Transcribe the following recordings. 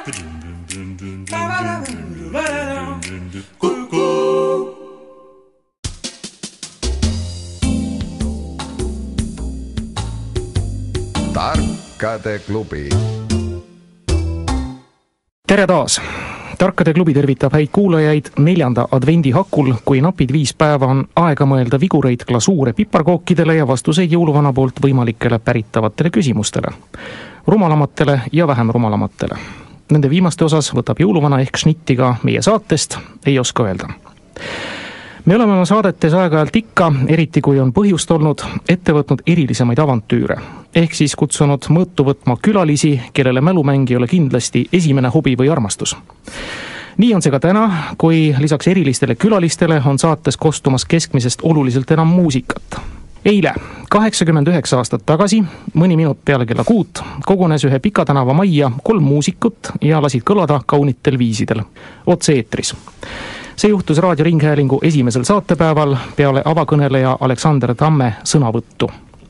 Tarkade klubi. Tere taas! Tarkade klubi tervitab häid kuulajaid 4. advendi hakul, kui napid 5 päeva on aega mõelda vigureid, glasuure, piparkookidele ja vastuseid jõuluvana poolt võimalikele päritavatele küsimustele. Rumalamatele ja vähem rumalamatele. Nende viimaste osas võtab jõuluvana ehk šnitti ka meie saatest, ei oska öelda. Me oleme oma saadetes aeg-ajalt ikka, eriti kui on põhjust olnud, ette võtnud erilisemaid avantüüre. Ehk siis kutsunud mõõtu võtma külalisi, kellele mälumäng ei ole kindlasti esimene hobi või armastus. Nii on see ka täna, kui lisaks erilistele külalistele on saates kostumas keskmisest oluliselt enam muusikat. Eile, 89 aastat tagasi, mõni minut peale kella 6, kogunes ühe Pika tänava majja 3 muusikut ja lasid kõlada kaunitel viisidel. Otse eetris. See juhtus Raadio Ringhäälingu esimesel saatepäeval peale avakõneleja Aleksander Tamme sõnavõttu.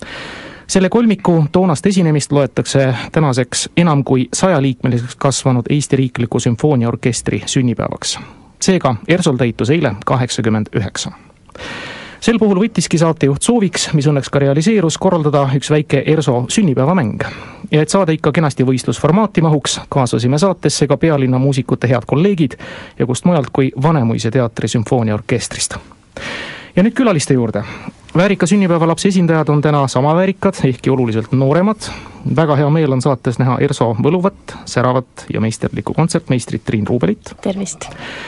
Selle kolmiku toonast esinemist loetakse tänaseks enam kui 100-liikmeliseks kasvanud Eesti Riikliku Sümfooniaorkestri sünnipäevaks. Seega Ersol täitus eile 89. Sel puhul võttiski saatejuht sooviks, mis õnneks ka realiseerus, korraldada üks väike Erso sünnipäevamäng. Ja et saada ikka kenasti võistlusformaati mahuks, kaasasime saatesse ka pealinna muusikute head kolleegid ja kust mujalt kui Vanemuise teatri sümfooniaorkestrist. Ja nüüd külaliste juurde. Väärika sünnipäevalapse esindajad on täna sama väärikad, ehkki oluliselt nooremad. Väga hea meel on saates näha Erso võluvat, säravat ja meisterlikku kontsertmeistrit Triin Ruubelit. Tervist!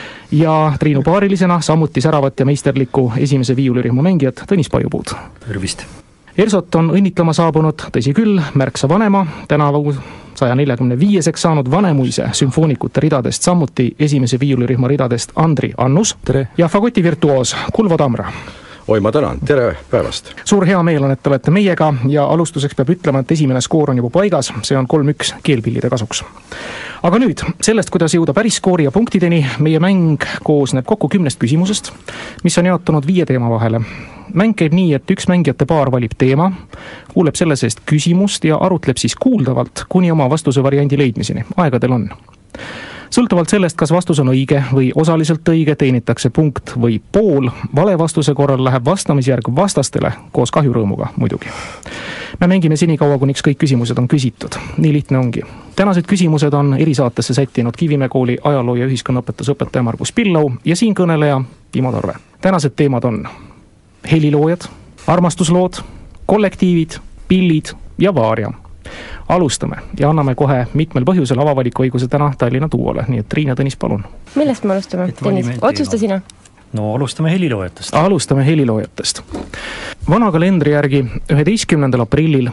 Ja Triinu paarilisena samuti säravat ja meisterlikku esimese viiulirihmu mängijat Tõnis Pajupuud. Tervist! Ersot on õnnitlema saabunud, tõsi küll, märksa vanema, tänavu 145-seks saanud Vanemuise sümfoonikute ridadest, samuti esimese viiulirihma ridadest Andri Annus. Tere! Ja fagoti virtuoos Kulvo Tamra. Oi, ma tänan, tere päevast! Suur hea meel on, et olete meiega ja alustuseks peab ütlema, et esimene skoor on juba paigas, see on 3-1 keelpillide kasuks. Aga nüüd, sellest, kuidas jõuda päris skoori ja punktideni, meie mäng koosneb kokku 10 küsimusest, mis on jaotunud 5 teema vahele. Mäng käib nii, et üks mängijate paar valib teema, kuuleb selle seest küsimust ja arutleb siis kuuldavalt kuni oma vastuse variandi leidmiseni. Aegadel on. Sõltuvalt sellest, kas vastus on õige või osaliselt õige, teenitakse punkt või pool. Vale vastuse korral läheb vastamisjärg vastastele koos kahjurõõmuga muidugi. Me mängime senikaua, kuniks kõik küsimused on küsitud. Nii lihtne ongi. Tänased küsimused on erisaatesse sättinud Kivimäe kooli ajaloo- ja ühiskonnaõpetusõpetaja Margus Pillau ja siin kõneleja Timo Tarve. Tänased teemad on heliloojad, armastuslood, kollektiivid, pillid ja vaaria. Alustame ja anname kohe mitmel põhjusel avavaliku õiguse täna Tallinna duole, nii et Triin ja Tõnis, palun. Millest me alustame? Tõnis, otsusta sina. No alustame heliloojatest. Alustame heliloojatest. Vana kalendri järgi 11. aprillil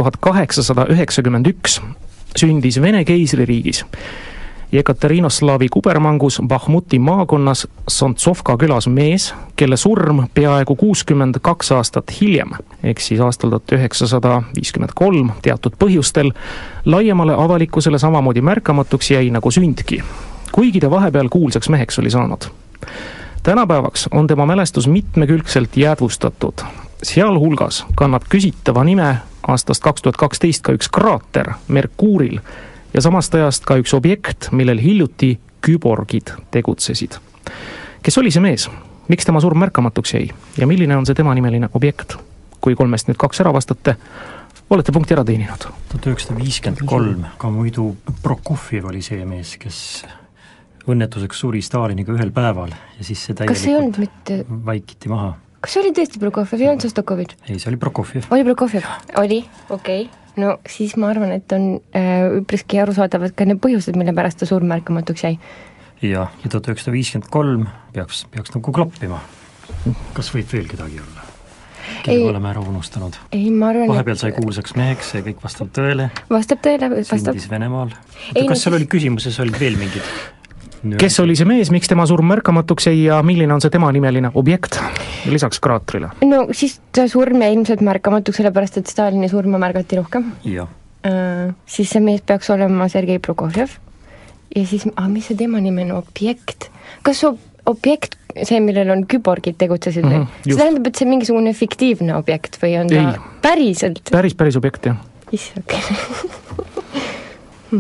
1891 sündis Vene keisririigis Jekaterinoslavi kubermangus Bahmuti maakonnas Sontsovka külas mees, kelle surm peaaegu 62 aastat hiljem, ehk siis aastal 1953 teatud põhjustel, laiemale avalikkusele samamoodi märkamatuks jäi nagu sündki, kuigi ta vahepeal kuulsaks meheks oli saanud. Tänapäevaks on tema mälestus mitmekülgselt jäädvustatud. Sealhulgas kannab küsitava nime aastast 2012 ka üks kraater Merkuuril ja samast ajast ka üks objekt, millel hiljuti küborgid tegutsesid. Kes oli see mees? Miks tema surm märkamatuks jäi? Ja milline on see tema nimeline objekt? Kui 3-st nüüd 2 ära vastate, olete punkti ära teeninud. 1953, ka muidu Prokofjev oli see mees, kes õnnetuseks suri Staliniga ühel päeval ja siis see täielikult vaikiti maha. Kas see oli tõesti Prokofjev, ei olnud Sostokovitš? Ei, see oli Prokofjev. Oli Prokofjev? Oli, okei. No siis ma arvan, et on üpriski arusaadavad ka need põhjused, mille pärast ta surm märkamatuks jäi. Ja 1953 peaks nagu klappima. Kas võib veel kedagi olla? Kelle oleme ära unustanud? Ei, ma arvan, vahepeal sai kuulsaks meheks, see kõik vastab tõele. Vastab tõele, vastab. Sündis Venemaal. Kas seal oli küsimuses, olid veel mingid? Kes oli see mees, miks tema surm märkamatuks jäi ja milline on see tema nimeline objekt lisaks kraatrile? No siis ta surm jäi ilmselt märkamatuks, sellepärast et Stalini surma märgati rohkem. Ja. Siis see mees peaks olema Sergei Prokofjev. Ja siis, mis see tema nimeline objekt? Kas objekt, see, millel on küborgid tegutsesid või? See tähendab, et see mingisugune fiktiivne objekt või on ta päriselt? Päris objekt, jah. Issake.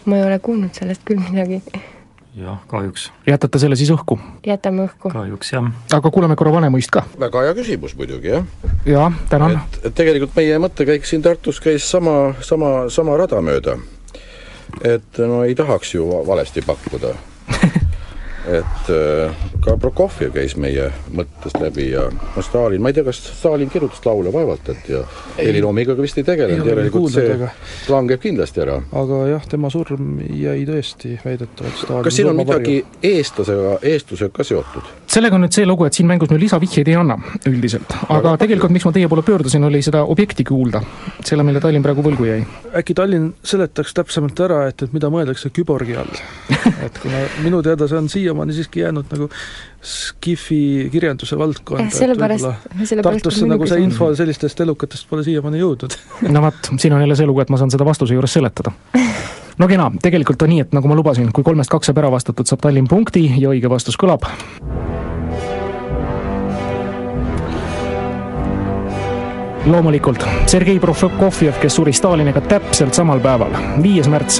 ma ei ole kuulnud sellest küll midagi. Jah, kahjuks. Jätate selle siis õhku? Jätame õhku. Kahjuks, jah. Aga kuuleme korra Vanemuist ka. Väga hea küsimus muidugi, jah. Jaa, tänan. Et tegelikult meie mõttekäik siin Tartus käis sama rada mööda. Et no ei tahaks ju valesti pakkuda. Et ka Prokofjev käis meie mõttest läbi ja Stalin, ma ei tea, kas Stalin kirjutas laule vaevalt, et ja heliloomiga vist ei tegelenud, järelikult see langeb kindlasti ära. Aga jah, tema surm jäi tõesti väidetavalt Stalin. Kas siin on midagi eestlusega ka seotud? Sellega on nüüd see lugu, et siin mängus me lisavihjeid ei anna üldiselt. Aga tegelikult, miks ma teie poole pöördusin, oli seda objekti kuulda. Selle, mille Tallinn praegu võlgu jäi. Äkki Tallinn seletaks täpsemalt ära, et mida mõeldakse küborgi all. Et kuna minu teada see on siiamaani siiski jäänud nagu skifi kirjanduse valdkonda. Tartusse nagu see info sellistest elukatest pole siiamaani jõudnud. No vaat, siin on jälle see lugu, et ma saan seda vastuse juures seletada. No kena, tegelikult on nii, et nagu ma lubasin, kui 3-2 saab ära vastatud, saab Tallinn punkti ja õige vastus kõlab. Loomulikult, Sergei Prokofjev, kes suri Staliniga täpselt samal päeval, 5. märts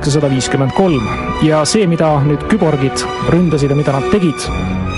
1953. Ja see, mida nüüd küborgid ründasid ja mida nad tegid,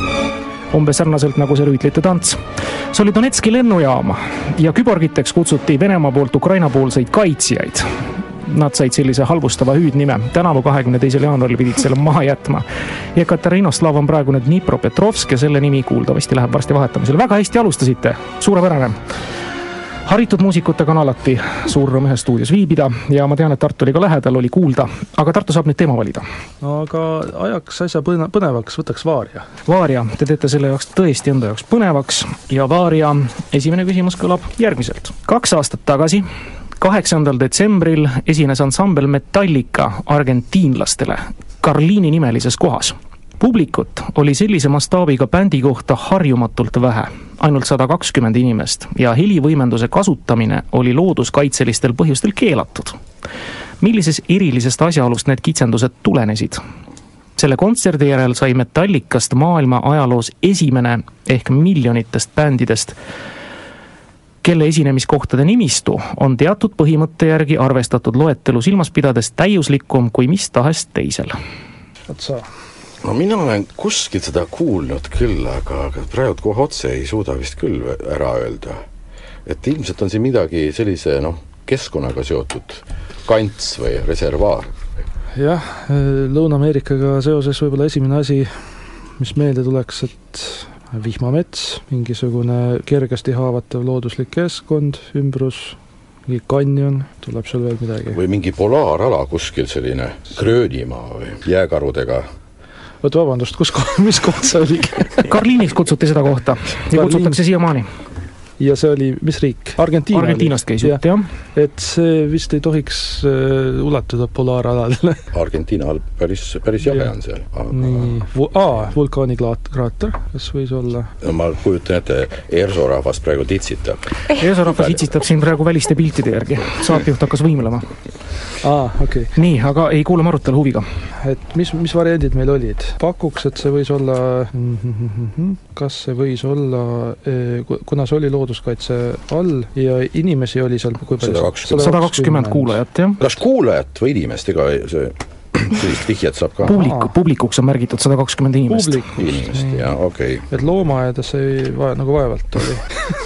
umbes sarnaselt nagu see rüütlite tants. See oli Donetski lennujaam ja küborgiteks kutsuti Venemaa poolt Ukraina poolseid kaitsjaid. Nad said sellise halvustava hüüdnime. Tänavu 22. jaanuaril pidid selle maha jätma. Ekaterinoslav on praegu nüüd Dnipropetrovsk ja selle nimi kuuldavasti läheb varsti vahetamisele. Väga hästi alustasite, suurepärane. Haritud muusikutega on alati suur rõõm ühes stuudios viibida ja ma tean, et Tartu oli ka lähedal, oli kuulda, aga Tartu saab nüüd teema valida. No aga ajaks asja põnevaks, võtaks Vaaria. Vaaria, te teete selle jaoks tõesti enda jaoks põnevaks ja Vaaria esimene küsimus kõlab järgmiselt. 2 aastat tagasi, 8. detsembril esines ansambel Metallica argentiinlastele Carlini nimelises kohas. Publikut oli sellise mastaabiga bändi kohta harjumatult vähe, ainult 120 inimest ja helivõimenduse kasutamine oli looduskaitselistel põhjustel keelatud. Millises erilisest asjaolust need kitsendused tulenesid? Selle kontserdi järel sai Metallicast maailma ajaloos esimene ehk miljonitest bändidest, kelle esinemiskohtade nimistu on teatud põhimõtte järgi arvestatud loetelu silmas pidades täiuslikum kui mis tahes teisel. Otsa. No mina olen kuskil seda kuulnud küll, aga praegu kohe otse ei suuda vist küll ära öelda. Et ilmselt on siin midagi sellise keskkonnaga seotud kants või reservaar. Jah, Lõuna-Ameerikaga seoses võib-olla esimene asi, mis meelde tuleks, et vihmamets, mingisugune kergesti haavatav looduslik keskkond, ümbrus, mingi kanjon, tuleb seal veel midagi. Või mingi polaarala kuskil selline Gröönimaa või jääkarudega. Võt vabandust, mis koht see oli? Carliniks kutsuti seda kohta ja kutsutakse siiamaani. Ja see oli, mis riik? Argentiinast käis jutt, jah. Et see vist ei tohiks ulatuda polaaraladele. Argentiina päris jabe on seal. Vulkaanikraater, kas võis olla? No, ma kujutan ette, Erso rahvas praegu titsitab. Erso rahvas titsitab siin praegu väliste piltide järgi. Saatejuht hakkas võimlema. Okay. Nii, aga ei kuulame arutelu huviga. Et mis variandid meil olid? Pakuks, et see võis olla, kas see võis olla, kuna see oli looduskaitse all ja inimesi oli seal kui palju? 120 kuulajat, jah. Kas kuulajat või inimest, ega see sellist vihjed saab ka? Publikuks on märgitud 120 inimest. Inimest, jah, okei. Et loomaaedas ei nagu vaevalt oli.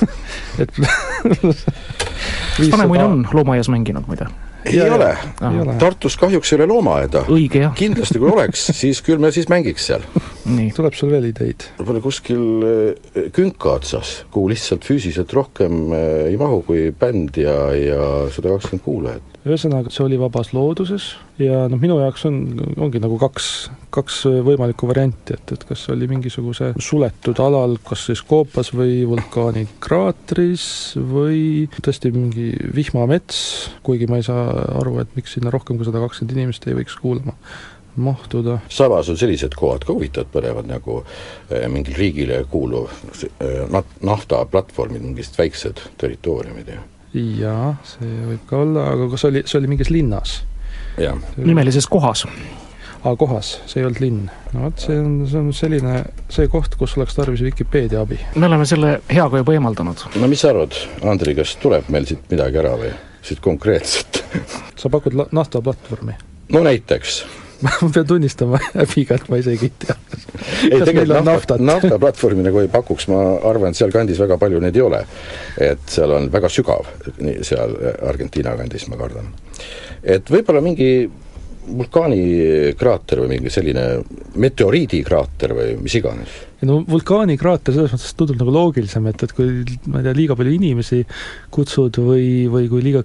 Panemuin on loomaaias mänginud, muide. Ei ole. Tartus kahjuks ei ole loomaaeda. Õige, jah. Kindlasti kui oleks, siis küll me siis mängiks seal. Nii. Tuleb sul veel ideid? Võib-olla kuskil künka otsas, kuhu lihtsalt füüsiliselt rohkem ei mahu kui bänd ja 120 kuulajat. Ühesõnaga, see oli vabas looduses ja minu jaoks ongi nagu kaks võimalikku varianti, et kas oli mingisuguse suletud alal, kas siis koopas või vulkaanikraatris või tõesti mingi vihmamets, kuigi ma ei saa aru, et miks sinna rohkem kui 120 inimest ei võiks kuulama mahtuda. Samas on sellised kohad ka huvitavad põnevad nagu mingil riigile kuuluv naftaplatvormid, mingist väiksed territooriumid. Jaa, see võib ka olla, aga see oli mingis linnas. Ja. Nimelises kohas. Kohas, see ei olnud linn. No see on selline see koht, kus oleks tarvis Wikipeedia abi. Me oleme selle heaga juba eemaldanud. No mis arvad, Andri, kas tuleb meil siit midagi ära või siit konkreetselt? Sa pakud naftaplatvormi? No näiteks. Ma pean tunnistama häbiga, et ma isegi ei tea. Ei, tegelikult naftaplatvormi nagu ei pakuks, ma arvan, et seal kandis väga palju neid ei ole. Et seal on väga sügav, seal Argentiina kandis, ma kardan. Et võib-olla mingi vulkaanikraater või mingi selline meteoriidikraater või mis iganes. No vulkaanikraater selles mõttes tundub nagu loogilisem, et kui ma ei tea, liiga palju inimesi kutsud või kui liiga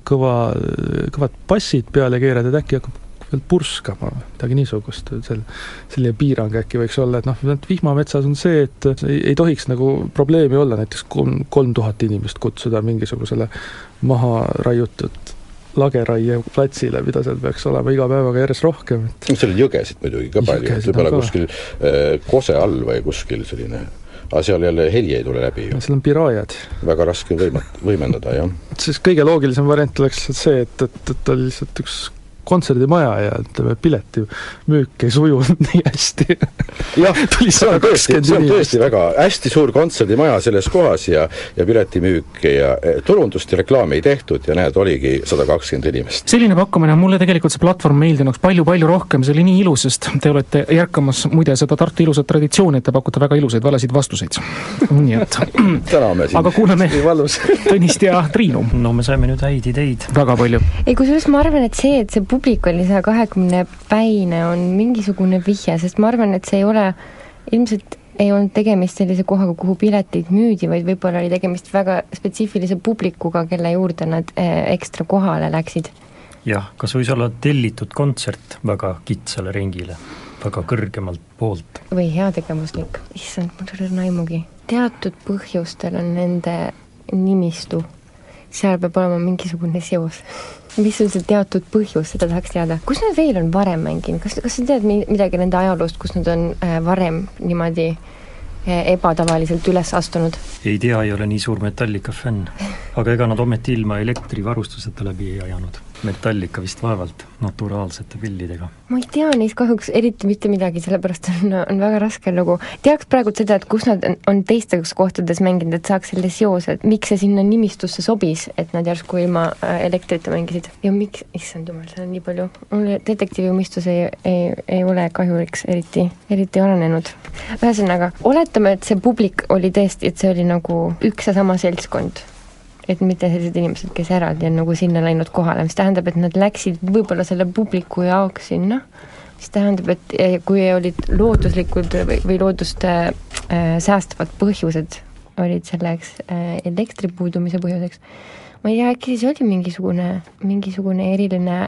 kõvad passid peale keerad, et äkki hakkab veel purskama, midagi niisugust, selline piirang äkki võiks olla, et vihmametsas on see, et ei tohiks nagu probleemi olla näiteks 3000 inimest kutsuda mingisugusele maha raiutud lageraie platsile, mida seal peaks olema iga päevaga järjest rohkem. Seal on jõgesid muidugi ka palju, võib-olla kuskil Kose all või kuskil selline, aga seal jälle heli ei tule läbi. Seal on piraajad. Väga raske võimendada, jah. Siis kõige loogilisem variant oleks see, et oli lihtsalt üks kontserdimaja ja pileti müük ei sujunud nii hästi. Jah, see on tõesti väga hästi suur kontserdimaja selles kohas ja piletimüük ja turundust ja reklaami ei tehtud ja näed, oligi 120 inimest. Selline pakkumine on mulle tegelikult see platvorm meeldinuks palju rohkem, see oli nii ilus, sest te olete järkamas muide seda Tartu ilusat traditsiooni, et te pakute väga ilusaid valesid vastuseid. Nii et täname siin. Aga kuuleme Tõnist ja Triinu. No me saime nüüd häid ideid. Väga palju. Ei, kusjuures ma arvan, et see publik oli 120 päine on mingisugune vihje, sest ma arvan, et see ei ole, ilmselt ei olnud tegemist sellise kohaga, kuhu pileteid müüdi, vaid võib-olla oli tegemist väga spetsiifilise publikuga, kelle juurde nad ekstra kohale läksid. Jah, kas võis olla tellitud kontsert väga kitsale ringile, väga kõrgemalt poolt? Või heategevuslik, issand, mul on aimugi. Teatud põhjustel on nende nimistu, seal peab olema mingisugune seos. Mis on see teatud põhjus, seda tahaks teada. Kus nad veel on varem mänginud? Kas sa tead midagi nende ajaloost, kus nad on varem niimoodi ebatavaliselt üles astunud? Ei tea, ei ole nii suur Metallica fänn. Aga ega nad ometi ilma elektrivarustuseta läbi ei ajanud. Metallica vist vaevalt naturaalsete pillidega. Ma ei tea neist kahjuks eriti mitte midagi, sellepärast on väga raske lugu. Teaks praegu seda, et kus nad on teistes kohtades mänginud, et saaks selle seose, et miks see sinna nimistusse sobis, et nad järsku ilma elektrita mängisid. Ja miks, issand jumal, see on nii palju. Mulle detektiiviumistus ei ole kahjuliks eriti arenenud. Ühesõnaga, oletame, et see publik oli tõesti, et see oli nagu üks ja sama seltskond. Et mitte sellised inimesed, kes eraldi on nagu sinna läinud kohale, mis tähendab, et nad läksid võib-olla selle publiku jaoks sinna, mis tähendab, et kui olid looduslikud või loodust säästavad põhjused olid selleks elektripuudumise põhjuseks, ma ei tea, äkki siis oli mingisugune eriline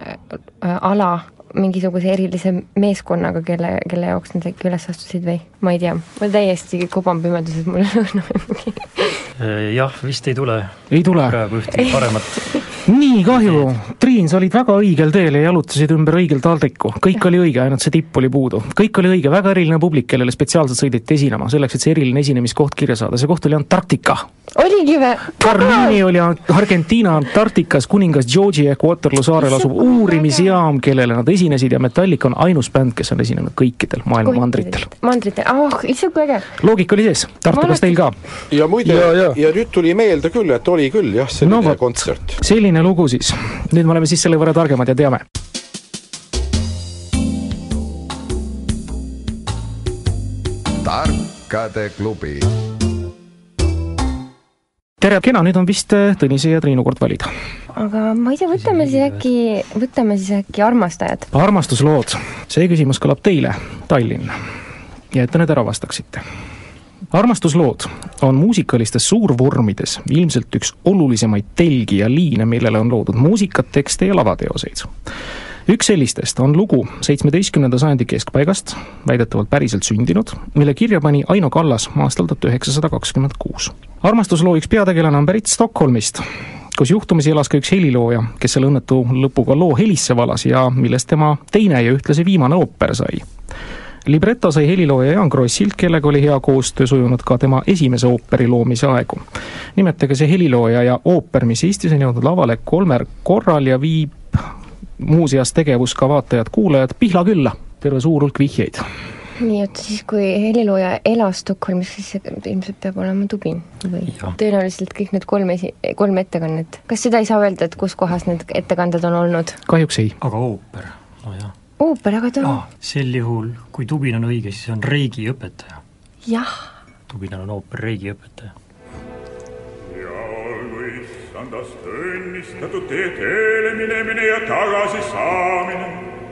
ala, mingisuguse erilise meeskonnaga, kelle jaoks nad äkki üles astusid või ma ei tea, ma täiesti koban pimeduses mulle Jah, vist ei tule. Ei tule. Praegu ühtegi paremat. Nii kahju. Triin, sa olid väga õigel teel ja jalutasid ümber õigel taldriku. Kõik oli õige, ainult see tipp oli puudu. Kõik oli õige, väga eriline publik, kellele spetsiaalselt sõideti esinema, selleks, et see eriline esinemiskoht kirja saada. See koht oli Antarktika. Oligi või? Carmini oli Argentiina Antarktikas kuningas Georgi ehk Waterloo saarel asuv uurimisjaam, kellele nad esinesid ja Metallica on ainus bänd, kes on esinenud kõikidel maailma mandritel. Lihtsalt kui äge. Loogika oli sees, Tartukas teil ka. Ja muide, ja nüüd tuli meelde küll, et oli küll, jah, selline kontsert. Selline lugu siis. Nüüd me oleme siis selle võrra targemad ja teame. Tarkade klubi. Tere, kena, nüüd on vist Tõnise ja Triinu kord valida. Aga ma ei tea, võtame siis äkki armastajad. Armastuslood. See küsimus kõlab teile, Tallinn. Ja et te need ära vastaksite. Armastuslood on muusikalistes suurvormides ilmselt üks olulisemaid telgi ja liine, millele on loodud muusikat, tekste ja lavateoseid. Üks sellistest on lugu 17. sajandi keskpaigast, väidetavalt päriselt sündinud, mille kirja pani Aino Kallas aastal 1926. Armastusloo üks peategelane on pärit Stockholmist, kus juhtumisi elas ka üks helilooja, kes selle õnnetu lõpuga loo helisse valas ja millest tema teine ja ühtlasi viimane ooper sai. Libretto sai helilooja Jan Krossilt, kellega oli hea koostöö sujunud ka tema esimese ooperi loomise aegu. Nimetage see helilooja ja ooper, mis Eestis on jõudnud lavale 3 korral ja viib muuseas tegevus ka vaatajad-kuulajad Pihla külla. Terve suur hulk vihjeid. Nii, et siis kui helilooja elas Stockholmis, siis ilmselt peab olema Tubin või tõenäoliselt kõik need 3 ettekannet. Kas seda ei saa öelda, et kus kohas need ettekanded on olnud? Kahjuks ei. Aga ooper, no jah. ooper, aga ta sel juhul, kui Tubin on õige, siis on Reigi õpetaja. Jah. Tubin on ooper Reigi õpetaja. Ja olgu issandast õnnistatud teie teele minemine ja tagasi saamine,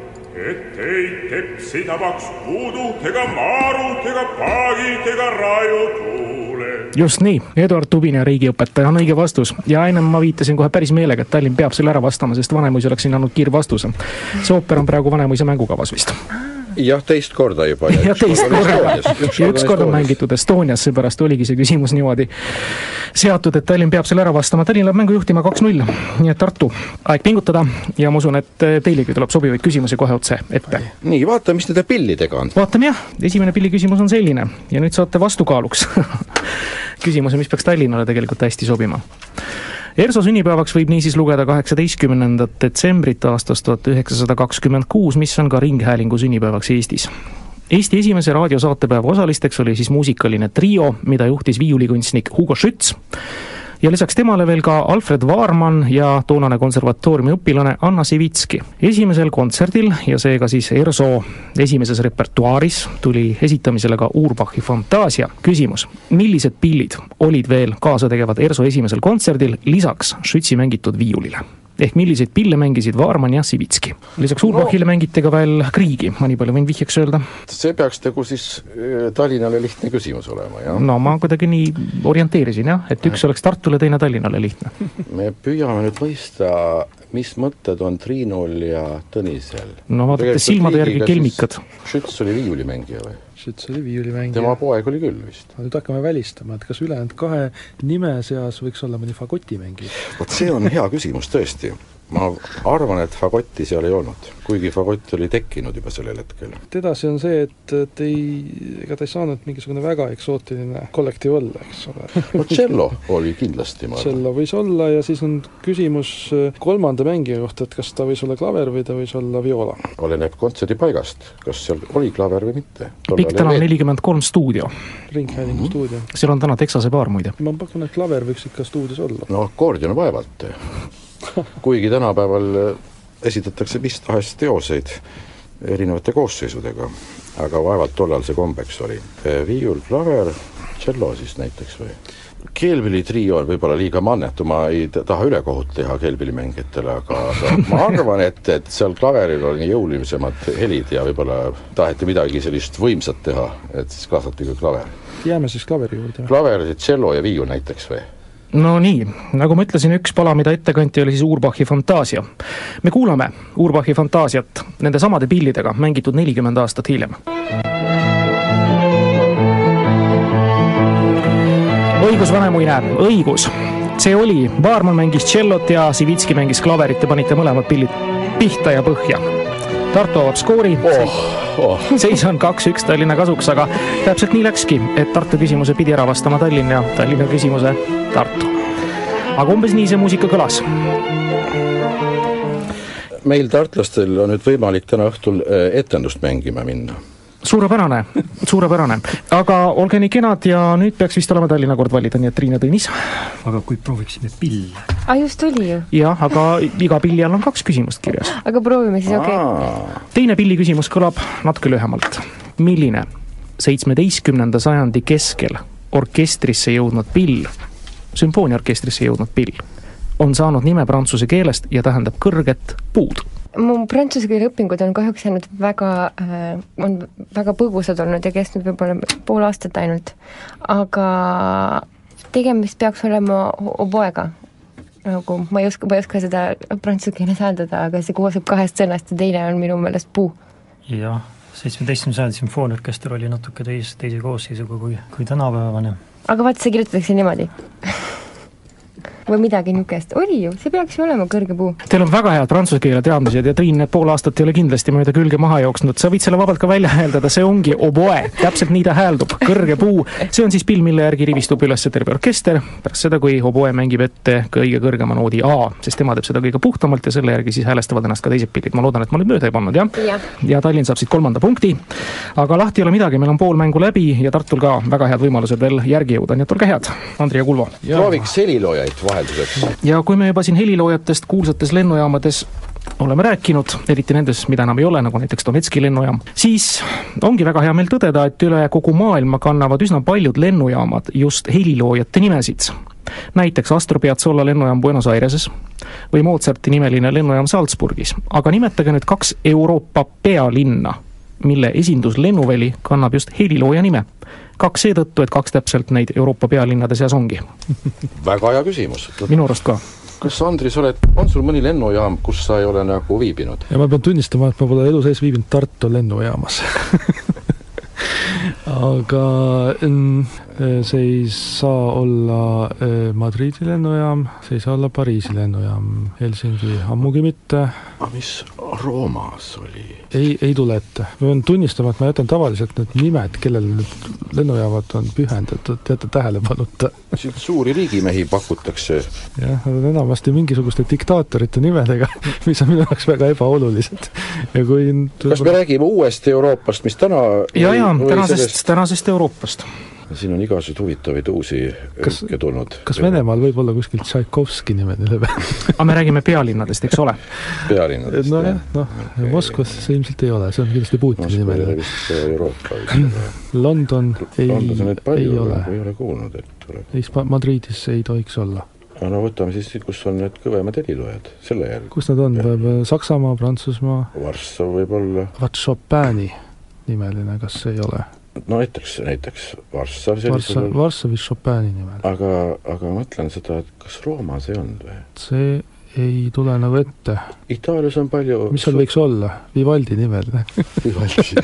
et ei tepsi tabaks puudut ega maarut ega paagit ega rajutuule. Just nii, Eduard Tubin ja riigiõpetaja on õige vastus. Ja ennem ma viitasin kohe päris meelega, et Tallinn peab selle ära vastama, sest Vanemuise oleks siin andnud kiirvastuse. See ooper on praegu Vanemuise mängukavas vist. Jah, teist korda juba. Ja teist korda. Ja üks kord on mängitud Estonias, seepärast oligi see küsimus niimoodi seatud, et Tallinn peab selle ära vastama. Tallinn läheb mängu juhtima 2-0. Nii et Tartu, aeg pingutada ja ma usun, et teilegi tuleb sobivaid küsimusi kohe otse ette. Nii, vaata, mis nende pillidega on. Vaatame jah, esimene pilliküsimus on selline ja nüüd saate vastukaaluks küsimuse, mis peaks Tallinnale tegelikult hästi sobima. Erso sünnipäevaks võib niisiis lugeda 18. detsembrit aastast 1926, mis on ka Ringhäälingu sünnipäevaks Eestis. Eesti esimese raadiosaatepäeva osalisteks oli siis muusikaline trio, mida juhtis viiulikunstnik Hugo Schütz. Ja lisaks temale veel ka Alfred Vaarman ja toonane konservatooriumi õpilane Anna Sivitski. Esimesel kontserdil ja seega siis Erso esimeses repertuaaris tuli esitamisele ka Urbachi Fantaasia. Küsimus, millised pillid olid veel kaasa tegevad Erso esimesel kontserdil lisaks Schützi mängitud viiulile? Ehk milliseid pille mängisid Vaarman ja Sivitski. Lisaks Urbachile mängiti ka veel Kriigi, ma nii palju võin vihjeks öelda. See peaks tegu siis Tallinnale lihtne küsimus olema, jah? No ma kuidagi nii orienteerisin, jah, et üks oleks Tartule, teine Tallinnale lihtne. Me püüame nüüd mõista, mis mõtted on Triinul ja Tõnisel. No vaadate silmade järgi kelmikad. Schütz oli viiulimängija või? Schütz oli viiulimängija. Tema poeg oli küll vist. Nüüd hakkame välistama, et kas ülejäänud kahe nime seas võiks olla mõni fagotimängija? Vot see on hea küsimus tõesti. Ma arvan, et fagotti seal ei olnud, kuigi fagott oli tekkinud juba sellel hetkel. Edasi on see, et ega ta ei saanud mingisugune väga eksootiline kollektiiv olla, eks ole. No cello oli kindlasti, ma arvan. Cello võis olla ja siis on küsimus kolmanda mängija kohta, et kas ta võis olla klaver või ta võis olla viola. Oleneb kontserdi paigast, kas seal oli klaver või mitte. Pikk täna 43 stuudio. Ringhäälingu stuudio. Seal on täna Texase baar muide. Ma pakun, et klaver võiks ikka stuudios olla. No akordion vaevalt. Kuigi tänapäeval esitatakse mis tahes teoseid erinevate koosseisudega, aga vaevalt tollal see kombeks oli. Viiul, klaver, cello siis näiteks või? Keelpilli trio on võib-olla liiga mannetu, ma ei taha ülekohut teha keelpillimängijatele, aga ma arvan, et seal klaveril oli jõulisemad helid ja võib-olla taheti midagi sellist võimsat teha, et siis kaasati ka klaver. Jääme siis klaveri juurde. Klaver, cello ja viiul näiteks või? No nii, nagu ma ütlesin, üks pala, mida ettekanti oli siis Urbachi Fantaasia. Me kuulame Urbachi Fantaasiat nende samade pillidega, mängitud 40 aastat hiljem. Õigus, Vanemuine, õigus. See oli, Vaarman mängis cellot ja Sivitski mängis klaverit ja panite mõlemad pillid pihta ja põhja. Tartu avab skoori, seis on 2-1 Tallinna kasuks, aga täpselt nii läkski, et Tartu küsimuse pidi ära vastama Tallinn ja Tallinna küsimuse Tartu. Aga umbes nii see muusika kõlas. Meil tartlastel on nüüd võimalik täna õhtul etendust mängima minna. Suurepärane. Aga olge nii kenad ja nüüd peaks vist olema Tallinna kord valida, nii et Triin ja Tõnis. Aga kui prooviksime pille? Just oli ju. Jah, aga iga pilli all on 2 küsimust kirjas. Aga proovime siis, okei. Teine pilli küsimus kõlab natuke lühemalt. Milline 17. sajandi keskel orkestrisse jõudnud pill, sümfooniaorkestrisse jõudnud pill, on saanud nime prantsuse keelest ja tähendab kõrget puud? Mu prantsuse keele õpingud on kahjuks jäänud on väga põgusad olnud ja kestnud võib-olla pool aastat ainult. Aga tegemist peaks olema oboega. Nagu ma ei oska seda prantsuse keeles hääldada, aga see kooseb 2 sõnast ja teine on minu meelest puu. Jah, 17. sajandi sümfooniaorkester oli natuke teise koosseisuga kui tänapäevane. Aga vaat see kirjutatakse niimoodi. Või midagi nükest. Oli ju, see peaks ju olema kõrge puu. Teil on väga head prantsuse keele teadmised ja Triin need pool aastat ei ole kindlasti mööda külge maha jooksnud. Sa võid selle vabalt ka välja hääldada, see ongi oboe. Täpselt nii ta hääldub, kõrge puu. See on siis pill, mille järgi rivistub üles terve orkester. Pärast seda, kui oboe mängib ette kõige kõrgema noodi A, sest tema teeb seda kõige puhtamalt ja selle järgi siis häälestavad ennast ka teised pillid. Ma loodan, et ma nüüd mööda ei pannud, jah? Ja Tallinn saab siit 3. punkti. Aga lahti ei ole midagi, meil on pool mängu läbi ja Tartul ka väga head võimalused veel järgi jõuda. Nii et olge head, Andri ja Kulvo. Prooviks heliloojaid vahelduseks. Ja kui me juba siin heliloojatest kuulsates lennujaamades oleme rääkinud, eriti nendes, mida enam ei ole, nagu näiteks Donetski lennujaam, siis ongi väga hea meel tõdeda, et üle kogu maailma kannavad üsna paljud lennujaamad just heliloojate nimesid. Näiteks Astor Piazzolla lennujaam Buenos Aireses või Mozarti nimeline lennujaam Salzburgis. Aga nimetage nüüd 2 Euroopa pealinna, mille esinduslennuväli kannab just helilooja nime. 2 seetõttu, et 2 täpselt neid Euroopa pealinnade seas ongi. Väga hea küsimus. Minu arust ka. Kas, Andris, on sul mõni lennujaam, kus sa ei ole nagu viibinud? Ja ma pean tunnistama, et ma pole elu sees viibinud Tartu lennujaamas. Aga see ei saa olla Madridi lennujaam, see ei saa olla Pariisi lennujaam, Helsingi ammugi mitte. Aga mis Roomas oli? Ei tule ette. Ma pean tunnistama, et ma jätan tavaliselt need nimed, kellele nüüd lennujaamad on pühendatud, jätta tähelepanuta. Siit suuri riigimehi pakutakse. Jah, nad on enamasti mingisuguste diktaatorite nimedega, mis on minu jaoks väga ebaolulised. Ja kui... Kas me räägime uuest Euroopast, mis täna... Ja, tänasest Euroopast. Siin on igasugused huvitavaid uusi õrke tulnud. Kas Venemaal võib olla kuskil Tšaikovski nimedele? Aga me räägime pealinnadest, eks ole? Pealinnadest, jah. Moskvas see ilmselt ei ole, see on kindlasti Putini nimedele. Moskva ei ole vist Euroopa. London ei ole. Ei ole kuulnud, et tuleb. Madridis ei tohiks olla. No võtame siis, kus on need kõvemad heliloojad, selle järgi. Kus nad on? Saksamaa, Prantsusmaa? Varssav võib olla. Chopini nimeline, kas see ei ole? No näiteks Varssavis Chopini nimel. Aga mõtlen seda, et kas Rooma see on või? See ei tule nagu ette. Itaalias on palju... Mis seal võiks olla? Vivaldi nimel. Vivaldi.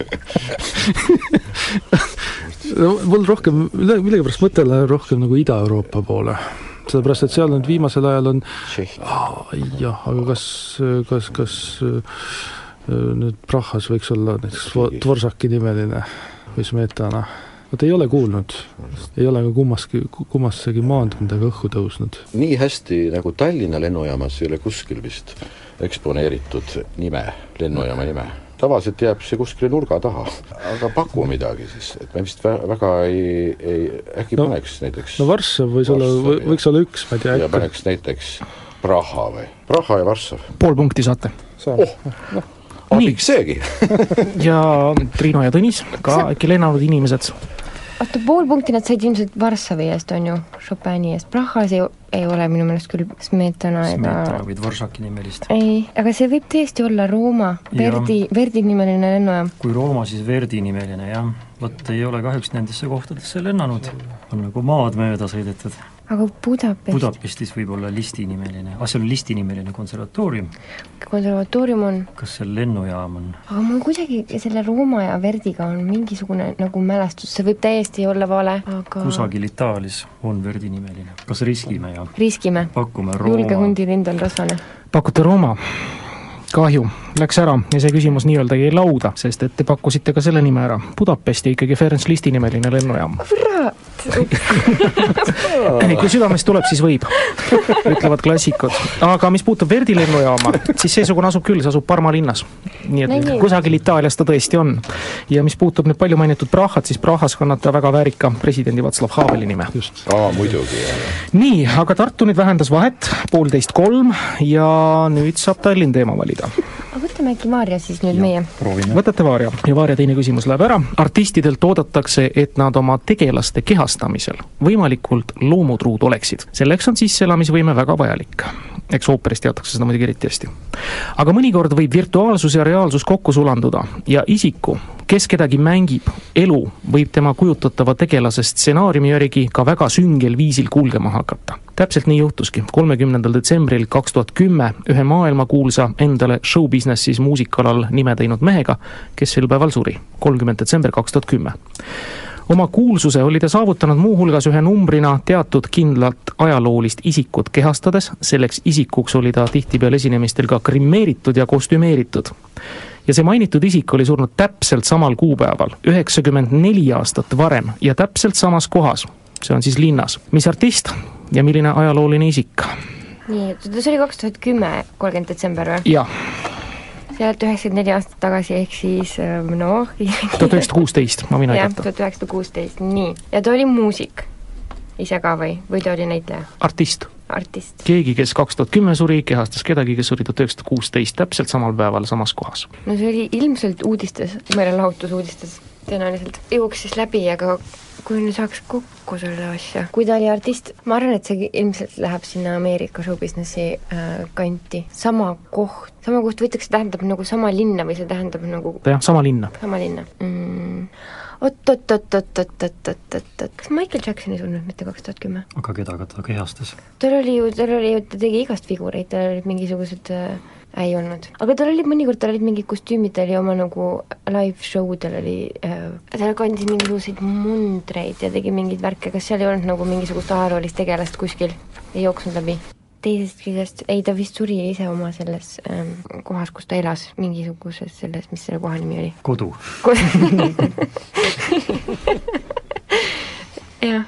Mul rohkem, millegipärast mõtele rohkem nagu Ida-Euroopa poole. Sellepärast, et seal nüüd viimasel ajal on... Jah, aga kas nüüd Prahas võiks olla näiteks Dvorsaki nimeline või Smetana. Nad ei ole kuulnud, ei ole kummassegi maandunud ega õhku tõusnud. Nii hästi nagu Tallinna lennujaamas ei ole kuskil vist eksponeeritud lennujaama nime. Tavaliselt jääb see kuskile nurga taha, aga paku midagi siis, et me vist väga äkki paneks näiteks... No Varssav võiks olla üks, ma ei tea. Ja paneks näiteks Praha või? Praha ja Varssav. Pool punkti saate. Abiks seegi. Ja Triino ja Tõnis, ka äkki lennanud inimesed. Oota, pool punkti nad said ilmselt Varssavi eest, on ju, Chopini eest. Prahas ei ole minu meelest küll Smetana või Dvorsaki nimelist. Ei, aga see võib tõesti olla Rooma, Verdi nimeline lennujaam. Kui Rooma, siis Verdi nimeline, jah. Võt ei ole kahjuks nendesse kohtadesse lennanud. On nagu maad mööda sõidetud. Aga Budapestis võib olla Listi-nimeline, seal on Listi-nimeline konservatoorium. Konservatoorium on? Kas see lennujaam on? Aga mul kuidagi selle Rooma ja Verdiga on mingisugune nagu mälestus, see võib täiesti olla vale, aga... Kusagil Itaalias on Verdi-nimeline. Kas riskime ja? Riskime. Pakume Rooma. Julge hundi lind on rasvane. Pakute Rooma. Kahju, läks ära ja see küsimus nii-öelda jäi lauda, sest et te pakkusite ka selle nime ära. Budapesti ikkagi Ferenc Listi nimeline lennujaam. Vrat! Kui südamest tuleb, siis võib, ütlevad klassikud. Aga mis puutub Verdi lennujaama, siis seesugune asub küll, see asub Parma linnas. Nii et kusagil Itaalias ta tõesti on. Ja mis puutub nüüd palju mainitud Prahat, siis Prahas kannata väga väärika presidendi Václav Haveli nime. Muidugi. Nii, aga Tartu nüüd vähendas vahet 1,5-3 ja nüüd saab Tallinn teema valida. Võtame äkki Vaaria siis nüüd meie. Võtate Vaaria ja Vaaria teine küsimus läheb ära. Artistidelt oodatakse, et nad oma tegelaste kehastamisel võimalikult loomutruud oleksid. Selleks on sisseelamisvõime väga vajalik. Eks ooperis teatakse seda muidugi eriti hästi. Aga mõnikord võib virtuaalsus ja reaalsus kokku sulanduda ja isiku, kes kedagi mängib, elu võib tema kujutatava tegelase stsenaariumi järgi ka väga süngel viisil kulgema hakata. Täpselt nii juhtuski 30. detsembril 2010 ühe maailmakuulsa endale showbusinessis muusikalal nime teinud mehega, kes sel päeval suri, 30. detsember 2010. Oma kuulsuse oli ta saavutanud muuhulgas ühe numbrina teatud kindlalt ajaloolist isikut kehastades, selleks isikuks oli ta tihtipeal esinemistel ka grimeeritud ja kostümeeritud. Ja see mainitud isik oli surnud täpselt samal kuupäeval, 94 aastat varem ja täpselt samas kohas, see on siis linnas. Mis artist ja milline ajalooline isik? Nii, see oli 2010, 30. detsember või? Jah. Sealt 94 aastat tagasi, ehk siis 1916, ma võin aidata. 1916, nii. Ja ta oli muusik ise ka või ta oli näitleja? Artist. artist. Keegi, kes 2010 suri, kehastas kedagi, kes suri 1916 täpselt samal päeval samas kohas. No see oli ilmselt uudistes, meelelahutusuudistes tõenäoliselt jooksis läbi, aga kui nüüd saaks kokku selle asja. Kui ta oli artist, ma arvan, et see ilmselt läheb sinna Ameerika showbusinessi kanti. Sama koht võitakse tähendab nagu sama linna või see tähendab nagu... jah, sama linna. Sama linna. Kas Michael Jackson ei surnud mitte 2010? Aga keda ta kehastas? Ta tegi igast figureid, tal olid mingisugused... ei olnud. Aga tal olid mingid kostüümid, tal oli oma nagu live show, tal kandis mingisuguseid mundreid ja tegi mingeid värke, kas seal ei olnud nagu mingisugust ajaloolist tegelast kuskil, ei jooksnud läbi. Teisest küljest, ta vist suri ise oma selles kohas, kus ta elas, mingisuguses selles, mis selle koha nimi oli? Kodu. jah.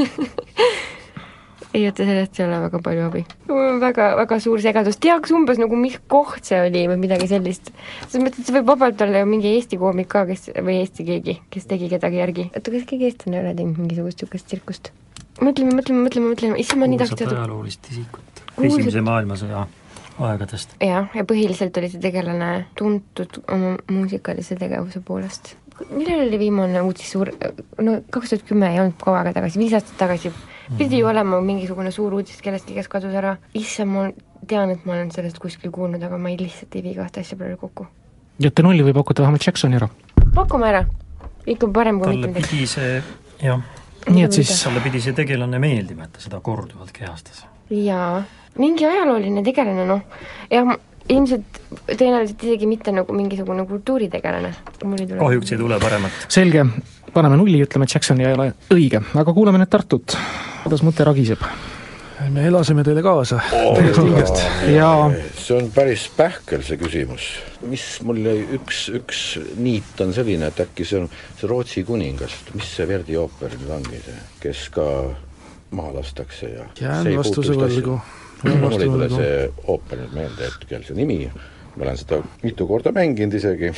ei oota, sellest ei ole väga palju abi. Väga, väga suur segadus. Teaks umbes nagu mis koht see oli või midagi sellist. Selles mõttes, et see võib vabalt olla ju mingi Eesti koomik ka, või Eesti keegi, kes tegi kedagi järgi. Oota, kas keegi eestlane ei ole teinud mingisugust sükast tsirkust? Mõtleme. Issa ma nii tahaks teada. Kuulsat ajaloolist isikut. Esimese maailmasõja aegadest. Ja põhiliselt oli see tegelane tuntud oma muusikalise tegevuse poolest. Millal oli viimane uudis suur... No 2010 ei olnud kaua aega tagasi, 5 aastat tagasi. Pidi ju olema mingisugune suur uudis kellestki, kes kadus ära. Issa, ma tean, et ma olen sellest kuskil kuulnud, aga ma lihtsalt ei vii kahte asja praegu kokku. Jätte nulli või pakuta vähemalt Jacksoni ära? Pakume ära. Ikka parem kui mitte midagi. Talle pidi see, jah. Nii et siis... Talle pidi see tegelane meeldima, et ta seda korduvalt kehastas. Jaa. Mingi ajalooline tegelane, noh. Ja ilmselt tõenäoliselt isegi mitte nagu mingisugune kultuuritegelane. Kahjuks ei tule paremat. Selge. Paneme nulli, ütleme, et Jackson ei ole õige. Aga kuulame nüüd Tartut. Kuidas mõte ragiseb? Me elasime teile kaasa. Ja... See on päris pähkel see küsimus. Mis mulle üks niit on selline, et äkki see on see Rootsi kuningas. Mis see Verdi ooper nüüd ongi see, kes ka maha lastakse ja... Jään vastuse võlgu. Mul ei tule see ooper nüüd meelde hetkel, see nimi. Ma olen seda mitu korda mänginud isegi.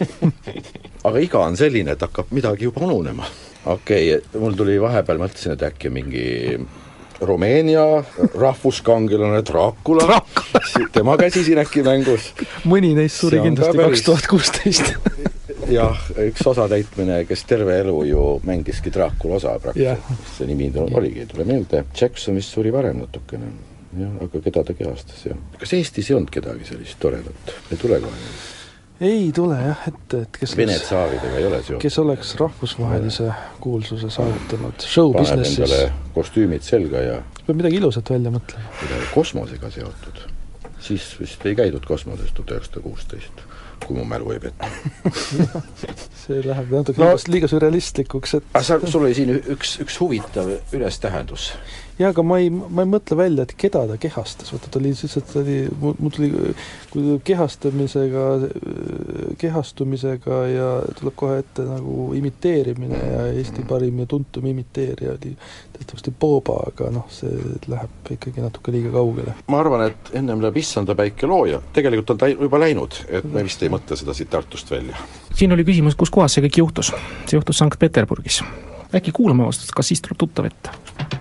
Aga iga on selline, et hakkab midagi juba ununema. Okei, mul tuli vahepeal, mõtlesin, et äkki mingi Rumeenia rahvuskangelane Dracula. Tema käsi siin äkki mängus. Mõni neist suri kindlasti 2016. Jah, üks osatäitmine, kes terve elu ju mängiski Dracula osa praktiliselt. See nimi oligi, tule meelde. Jackson vist suri varem natukene. Ja, aga keda ta kehastas, jah. Kas Eestis ei olnud kedagi sellist toredat? Ei tule kohe? Ei tule, jah, et kes... Vene tsaaridega ei ole see. Kes oleks rahvusvahelise kuulsuse saavutanud show-businessis. Paneb endale kostüümid selga ja... Peab midagi ilusat välja mõtlema. Midagi kosmosega seotud. Siis vist ei käidud kosmoses 1916, kui mu mälu ei peta. See läheb natuke liiga sürrealistlikuks, et... Aga sul oli siin üks huvitav ülestähendus. Ja, aga ma ei mõtle välja, et keda ta kehastas. Vaata, ta oli mul tuli kehastumisega ja tuleb kohe ette nagu imiteerimine ja Eesti parim ja tuntum imiteerija oli teatavasti Booba, aga see läheb ikkagi natuke liiga kaugele. Ma arvan, et ennem läheb issanda päike looja. Tegelikult on ta juba läinud, et me vist ei mõtle seda siit Tartust välja. Siin oli küsimus, kus kohas see kõik juhtus. See juhtus Sankt-Peterburgis. Äkki kuulame vastust, kas siis tuleb tuttav ette?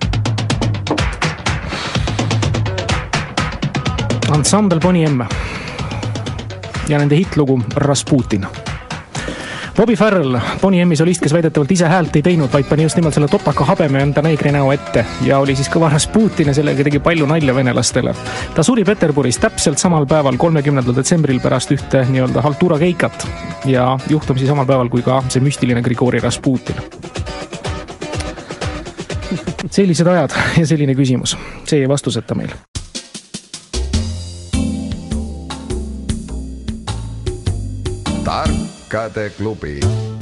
Ansambel Bonnie M ja nende hitlugu Rasputin. Bobby Farrell, Bonnie M-i solist, kes väidetavalt ise häält ei teinud, vaid pani just nimelt selle topaka habeme enda neegri näo ette ja oli siis kõva Rasputin ja sellega tegi palju nalja venelastele. Ta suri Peterburis täpselt samal päeval 30. detsembril pärast ühte nii-öelda haltura keikat ja juhtumisi samal päeval kui ka see müstiline Grigori Rasputin. Sellised ajad ja selline küsimus. See ei vastuseta meil. Tarkade klubi.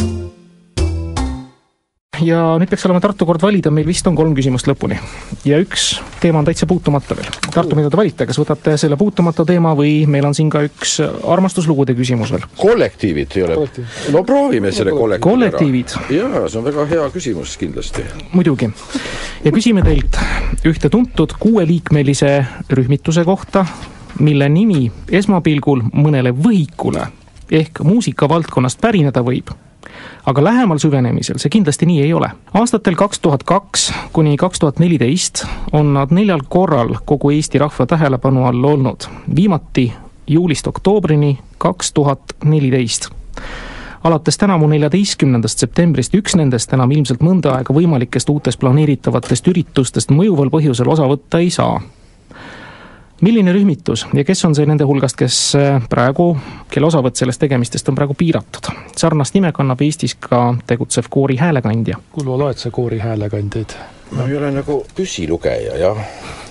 Ja nüüd peaks olema Tartu kord valida, meil vist on 3 küsimust lõpuni. Ja üks teema on täitsa puutumata veel. Tartu, mida te valite, kas võtate selle puutumata teema või meil on siin ka üks armastuslugude küsimus veel? Kollektiivid ei ole. No proovime selle kollektiivid. Jaa, see on väga hea küsimus kindlasti. Muidugi. Ja küsime teilt ühte tuntud 6-liikmelise rühmituse kohta, mille nimi esmapilgul mõnele võhikule ehk muusikavaldkonnast pärineda võib, aga lähemal süvenemisel see kindlasti nii ei ole. Aastatel 2002 kuni 2014 on nad 4 korral kogu Eesti rahva tähelepanu all olnud, viimati juulist oktoobrini 2014. Alates tänavu 14. septembrist üks nendest enam ilmselt mõnda aega võimalikest uutest planeeritavatest üritustest mõjuval põhjusel osa võtta ei saa. Milline rühmitus ja kes on see nende hulgast, kes praegu, kelle osavõtt sellest tegemistest on praegu piiratud? Sarnast nime kannab Eestis ka tegutsev koori häälekandja. Kulva loed sa koori häälekandjaid? Ma ei ole nagu püsilugeja, jah.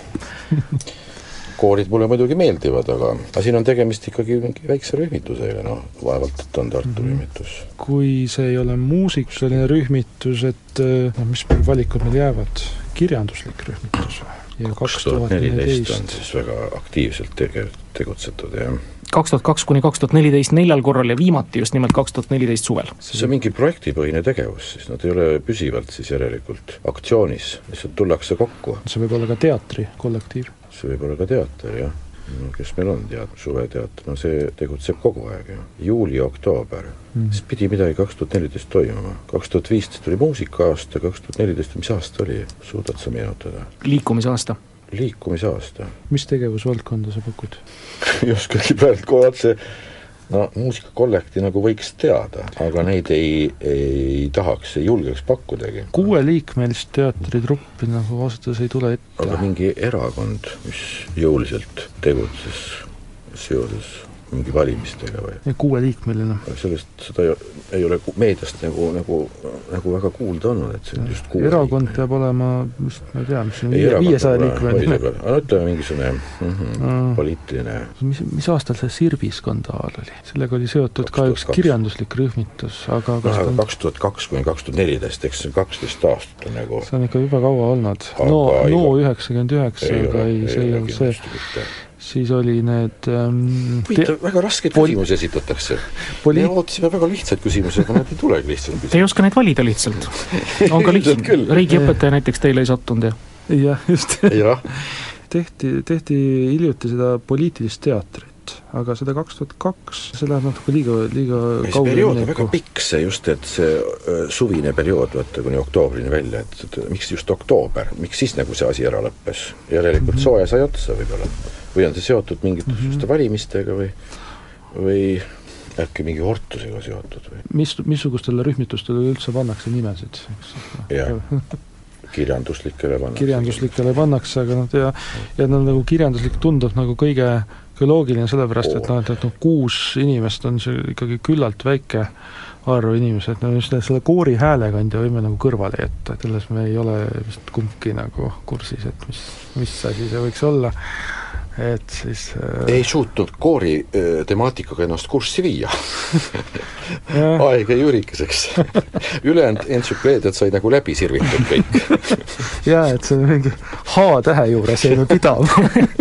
Koorid mulle muidugi meeldivad, aga siin on tegemist ikkagi mingi väikse rühmitusega, vaevalt, et on Tartu rühmitus. Kui see ei ole muusikaline rühmitus, et mis valikud meil jäävad? Kirjanduslik rühmitus. Ja 2014 on siis väga aktiivselt tegutsetud, jah. 2002 kuni 2014 4 korral ja viimati just nimelt 2014 suvel. See on mingi projektipõhine tegevus, siis nad ei ole püsivalt siis järelikult aktsioonis, lihtsalt tullakse kokku. See võib olla ka teatri kollektiiv. See võib olla ka teater, jah. No, kes meil on suveteater? No see tegutseb kogu aeg, jah. Juuli, oktoober. Siis pidi midagi 2014 toimuma. 2015 oli muusika-aasta, 2014 mis aasta oli? Suudad sa meenutada? Liikumisaasta. Liikumisaasta. Mis tegevusvaldkonda sa pakud? Just kõigepealt kohad see muusikakollekti nagu võiks teada, aga neid ei tahaks, ei julgeks pakkudagi. 6-liikmelist teatritruppi nagu vastades ei tule ette. Aga mingi erakond, mis jõuliselt tegutses seoses mingi valimistega või? 6-liikmeline. Sellest seda ei ole meediast nagu väga kuulda olnud, et see on just 6 erakond peab olema, ma ei tea, mis on 500 liikmeline. Aga ütleme mingisugune poliitiline. Mis aastal see Sirbi skandaal oli? Sellega oli seotud 2002. Ka üks kirjanduslik rühmitus, aga 2002 kuni 2014, eks see 12 aastat on nagu... See on ikka juba kaua olnud. No 99, aga see ei olnud see. Siis oli need... väga raskeid küsimusi esitatakse. Me ootasime väga lihtsaid küsimusi, aga need ei tulegi lihtsalt küsimusi. Te ei oska neid valida lihtsalt. On ka lihtsalt riigiõpetaja näiteks teile ei sattunud, jah? Jah, just. Tehti hiljuti seda poliitilist teatrit, aga seda 2002, see läheb natuke liiga kaugele. Periood on väga pikk see just, et see suvine periood võtta kuni oktoobrini välja, et miks just oktoober, miks siis nagu see asi ära lõppes? Järelikult sooja sai otsa võib-olla. Või on see seotud mingite valimistega või äkki mingi hortusega seotud? Või? Missugustele rühmitustele üldse pannakse nimesid? Jah, kirjanduslikele pannakse, aga ja nagu kirjanduslik tundub nagu kõige loogiline sellepärast, et 6 inimest on see ikkagi küllalt väike arv inimesed, just selle koori häälekandja võime nagu kõrvale jätta, et selles me ei ole vist kumbki nagu kursis, et mis asi see võiks olla. Et siis... Ei suutnud koori temaatikaga ennast kurssi viia. Aeg ei ürikeseks. Ülejäänud entsükleediad sai nagu läbi sirvitud kõik. Jaa, et see on mingi H-tähe juures ei pidav.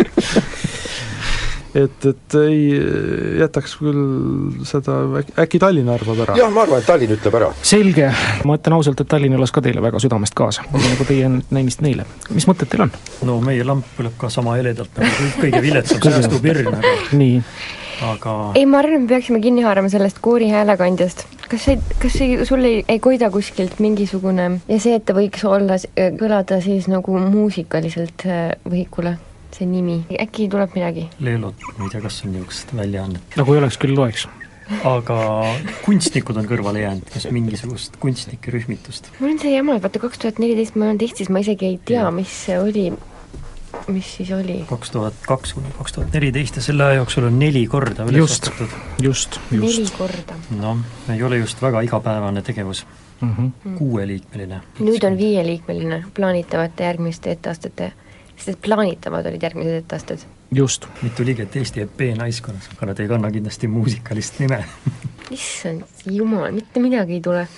Et ei jätaks küll seda, äkki Tallinn arvab ära? Jah, ma arvan, et Tallinn ütleb ära. Selge, ma ütlen ausalt, et Tallinn elas ka teile väga südamest kaasa, nagu teie näimist neile. Mis mõtted teil on? No meie lamp põleb ka sama heledalt, nagu kõige viletsam säästupirn. Nii. Aga... Ei, ma arvan, me peaksime kinni haarama sellest koori häälekandjast. Kas sul ei koida kuskilt mingisugune ja see, et ta võiks olla, kõlada siis nagu muusikaliselt võikule? See nimi. Äkki tuleb midagi? Leelot, ma ei tea, kas on niisugust väljaannet. Nagu ei oleks küll loeks. Aga kunstnikud on kõrvale jäänud, kas mingisugust kunstnike rühmitust? Mul on see jama, et vaata 2014 ma olen Eestis, ma isegi ei tea, mis see oli. Mis siis oli? 2002 kuni 2014 ja selle jooksul on 4 korda üles astutud. Just. 4 korda. No, ei ole just väga igapäevane tegevus. 6-liikmeline. Nüüd on 5-liikmeline plaanitavate järgmiste etteastete. Sest plaanitavad olid järgmised etteasted. Just. Mitu liiget Eesti EP naiskonnas, aga nad ei kanna kindlasti muusikalist nime. Issand, jumal, mitte midagi ei tule.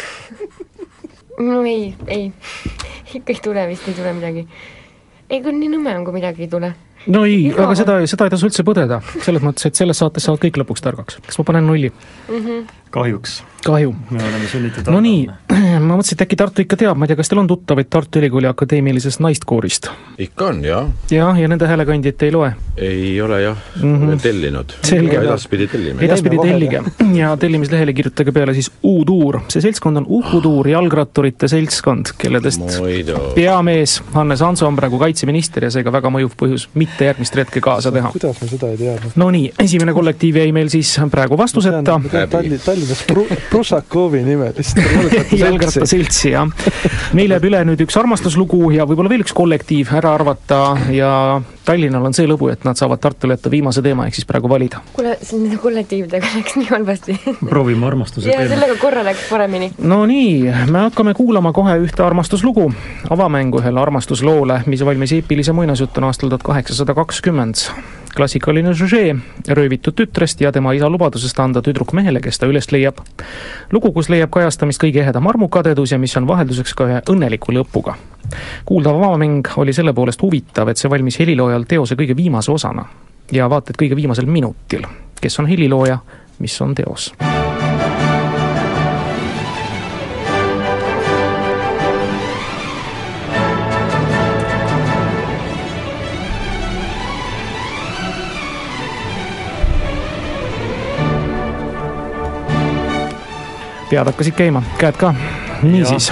No ei. Ikka ei tule, vist ei tule midagi. Ei, kui nii nõme on, kui midagi ei tule. No ei, aga seda ei tasu üldse põdeda. Selles mõttes, et selles saates saavad kõik lõpuks targaks. Kas ma panen 0? Kahju. Me oleme sunnitud no nii, ma mõtlesin, et äkki Tartu ikka teab, ma ei tea, kas teil on tuttavaid Tartu Ülikooli akadeemilisest naistkoorist? Ikka on, jah. Ja nende häälekandjat ei loe? Ei ole, jah, tellinud. Selge. Edaspidi tellime. Edaspidi tellige. Ja tellimislehele kirjutage peale siis U-tuur. See seltskond on Uhutuur jalgratturite seltskond, kelledest peamees Hannes Hanso on praegu kaitseminister ja seega väga mõjuv põhjus mitte järgmist retke kaasa teha. Kuidas me seda ei teadnud? No nii, esimene kollektiiv jäi meil siis praegu vastuseta. Tallinnas Prusakovi nime jalgrattaseltsi, jah. Meil jääb üle nüüd üks armastuslugu ja võib-olla veel üks kollektiiv ära arvata ja Tallinnal on see lõbu, et nad saavad Tartule jätta viimase teema, ehk siis praegu valida. Kuule, nende kollektiividega läks nii halvasti. Proovime armastuse teema. Ja sellega korra läks paremini. No nii, me hakkame kuulama kohe ühte armastuslugu. Avamängu ühele armastusloole, mis valmis eepilise muinasjutuna aastal 1820. Klassikaline žüžee röövitud tütrest ja tema isa lubadusest anda tüdruk mehele, kes ta üles leiab. Lugu, kus leiab kajastamist kõige ehedam armukadedus ja mis on vahelduseks ka ühe õnneliku lõpuga. Kuuldav avamäng oli selle poolest huvitav, et see valmis heliloojal teose kõige viimase osana ja vaata, et kõige viimasel minutil. Kes on helilooja, mis on teos? Pead hakkasid käima, käed ka. Niisiis.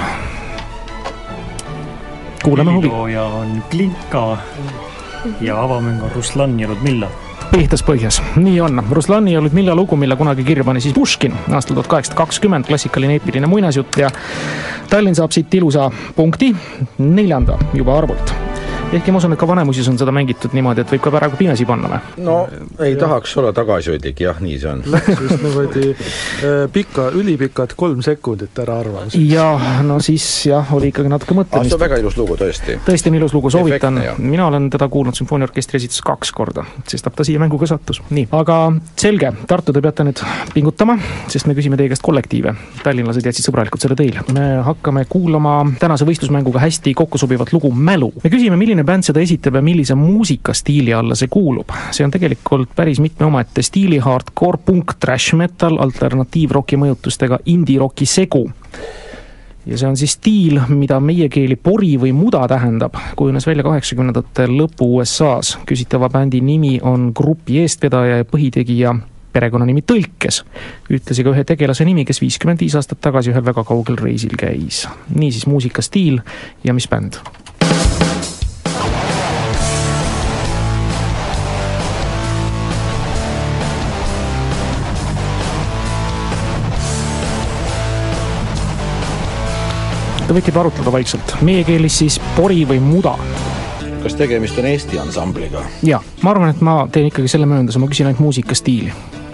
Kuulame huvi. Helilooja on Klinka ja avamäng on Ruslan ja Ludmilla. Pihtas põhjas. Nii on. Ruslan ja Ludmilla lugu, mille kunagi kirja pani siis Puškin aastal 1820, klassikaline eepiline muinasjutt ja Tallinn saab siit ilusa punkti 4. juba arvult. Ehkki ma usun, et ka vanemusis on seda mängitud niimoodi, et võib ka praegu pimesi panna või? No ei tahaks olla tagasihoidlik, jah, nii see on. Läks just nagu ülipikad 3 sekundit ära arvamus. Ja no siis jah, oli ikkagi natuke mõtlemist. See on väga ilus lugu, tõesti. Tõesti on ilus lugu, soovitan. Mina olen teda kuulnud sümfooniaorkestri esitus 2 korda, sest ta siia mänguga sattus. Nii, aga selge, Tartu te peate nüüd pingutama, sest me küsime teie käest kollektiive. Tallinlased jätsid sõbralikult selle teile. Me hakkame kuulama tänase võistlusmänguga hästi kokku sobivat lugu Mälu. Me küsime, milline bänd seda esitab ja millise muusikastiili alla see kuulub. See on tegelikult päris mitme omaette stiili, hardcore, punk, trash metal, alternatiivroki mõjutustega indie-roki segu. Ja see on siis stiil, mida meie keeli pori või muda tähendab, kujunes välja 80ndate lõpu USA-s. Küsitava bändi nimi on grupi eestvedaja ja põhitegija perekonnanimi Tõlkes. Ütles ka ühe tegelase nimi, kes 55 aastat tagasi ühel väga kaugel reisil käis. Niisiis muusikastiil ja mis bänd? Te võite arutleda vaikselt. Meie keelis siis pori või muda. Kas tegemist on Eesti ansambliga? Ja, ma arvan, et ma teen ikkagi selle mööndas, ma küsin ainult muusikastiili.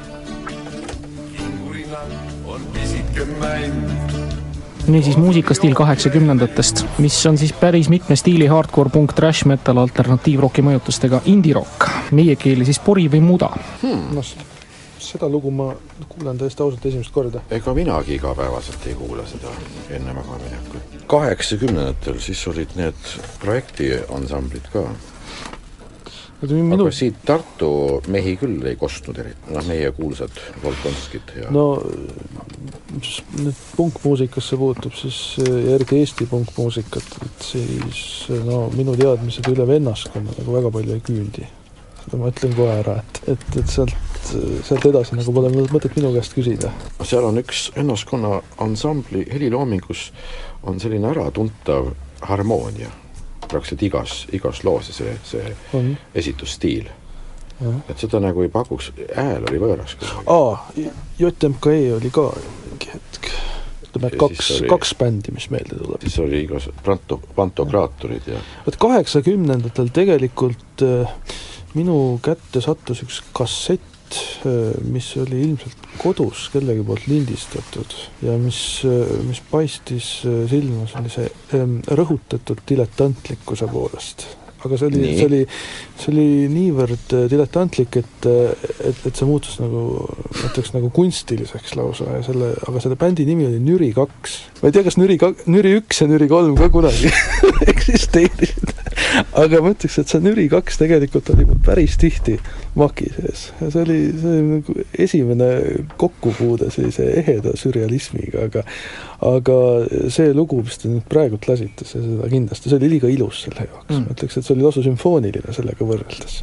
Niisiis muusikastiil 80ndatest, mis on siis päris mitme stiili hardcore, punk, trash metal, alternatiivroki mõjutustega indie-rock. Meie keeli siis pori või muda. Seda lugu ma kuulen tõesti ausalt esimest korda. Ega minagi igapäevaselt ei kuule seda enne magaminekul. 80ndatel siis olid need projekti ansamblid ka. Aga siit Tartu mehi küll ei kostnud eriti. Meie kuulsad Volkonskid. Ja... No, nüüd punkmuusikasse puutub siis järgi Eesti punkmuusikat, et siis minu teadmised üle vennaskonna nagu väga palju ei küüldi. Ma ütlen kohe ära, et sealt edasi nagu pole mõtet minu käest küsida. Seal on üks vennaskonna ansambli heliloomingus on selline äratuntav harmoonia. Praktiliselt igas loos see esitusstiil. Et seda nagu ei pakuks, ääl oli võõras. JMKE oli ka mingi hetk. Ütleme, kaks bändi, mis meelde tuleb. Siis oli igas pantokraatorid. 80ndatel tegelikult minu kätte sattus üks kassett, mis oli ilmselt kodus kellegi poolt lindistatud ja mis paistis silma sellise rõhutatud diletantlikkuse poolest. Aga see oli niivõrd diletantlik, et see muutus nagu kunstiliseks lausa. Aga selle bändi nimi oli Nüri 2. Ma ei tea, kas Nüri 1 ja Nüri 3 ka kunagi eksisteerisid. aga ma ütleks, et see Nüri 2 tegelikult oli mul päris tihti maki sees. Ja see oli nagu esimene kokkupuude sellise eheda sürrealismiga, aga see lugu, mis te nüüd praegult lasite, seda kindlasti, see oli liiga ilus selle jaoks. Ma ütleks, et see oli lausa sümfooniline sellega võrreldes.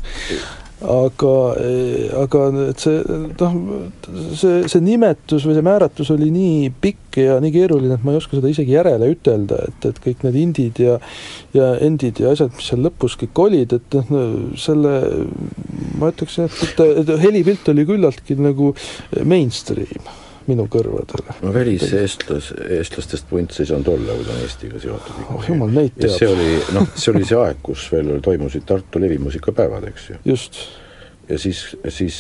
Aga et see nimetus või see määratus oli nii pikk ja nii keeruline, et ma ei oska seda isegi järele ütelda, et kõik need indid ja endid ja asjad, mis seal lõpus kõik olid, et selle, ma ütleks, et helipilt oli küllaltki nagu mainstream minu kõrvadele. No väliseestlastest punt ei saanud olla, kui ta on Eestiga seotud. Jumal, neid teab. See oli see aeg, kus veel toimusid Tartu levimuusikapäevad, eks ju. Just. Ja siis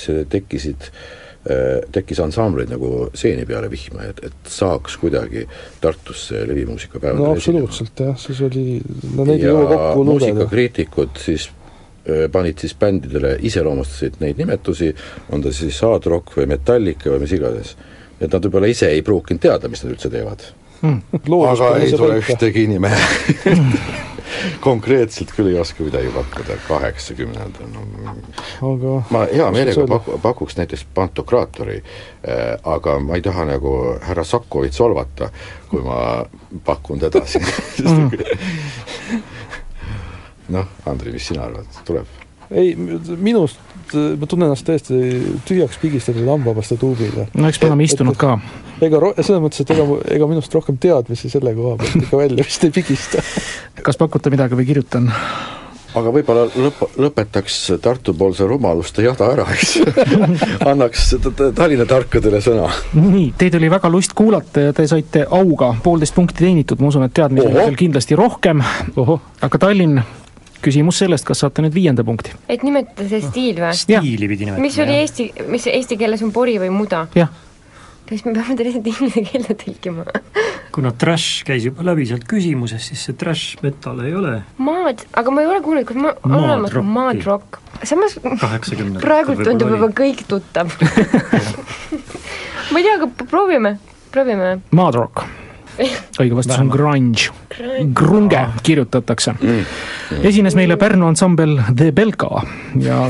tekkis ansamblid nagu seeni peale vihma, et saaks kuidagi Tartusse levimuusikapäevad. No absoluutselt, jah. Siis oli, neid jõua kokku lugeda. Muusikakriitikud siis panid siis bändidele, iseloomustasid neid nimetusi, on ta siis Hard Rock või Metallica või mis igades. Et nad võib-olla ise ei pruukinud teada, mis nad üldse teevad. Aga ei tule ühtegi nime. Konkreetselt küll ei oska midagi pakkuda 80. Ma hea meelega pakuks näiteks Pantokraatori, aga ma ei taha nagu härra Sakovit solvata, kui ma pakun teda siin. Andri, mis sina arvad? Tuleb? Ei, minust ma tunnen ennast täiesti tühjaks pigistatud lambabaste tuubile. No eks me oleme istunud ka. Selles mõttes, et ega minust rohkem teadmisi selle koha pealt ikka välja vist ei pigista. Kas pakute midagi või kirjutan? Aga võib-olla lõpetaks Tartu poolse rumaluste jada ära, eks? Annaks Tallinna tarkadele sõna. Nii, teid oli väga lust kuulata ja te saite auga 1,5 punkti teenitud. Ma usun, et teadmisel veel kindlasti rohkem. Aga Tallinn, küsimus sellest, kas saate nüüd 5. punkti? Et nimetada see stiil või? Stiili pidi nimetada. Mis oli mis eesti keeles on pori või muda? Jah. Kas me peame lihtsalt inglise keelde tõlkima? Kuna trash käis juba läbi sealt küsimuses, siis see trash metal ei ole. Aga ma ei ole kuulnud, kus Mad Rock. Samas 80. praegu tundub juba kõik tuttav. Ma ei tea, aga proovime. Mad Rock. Õige vastus on grunge. Grunge kirjutatakse. Esines meile Pärnu ansambel The Belka ja